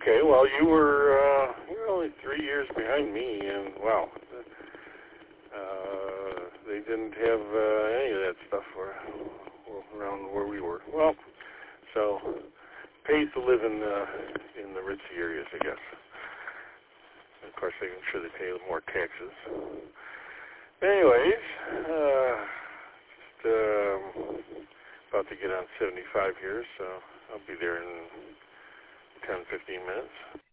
Okay, well, you're only 3 years behind me, and wow, they didn't have any of that stuff around where we were. Well, so pays to live in the ritzy areas, I guess. And of course, I'm sure they pay more taxes. Anyways, about to get on 75 here, so I'll be there in 10, 15 minutes.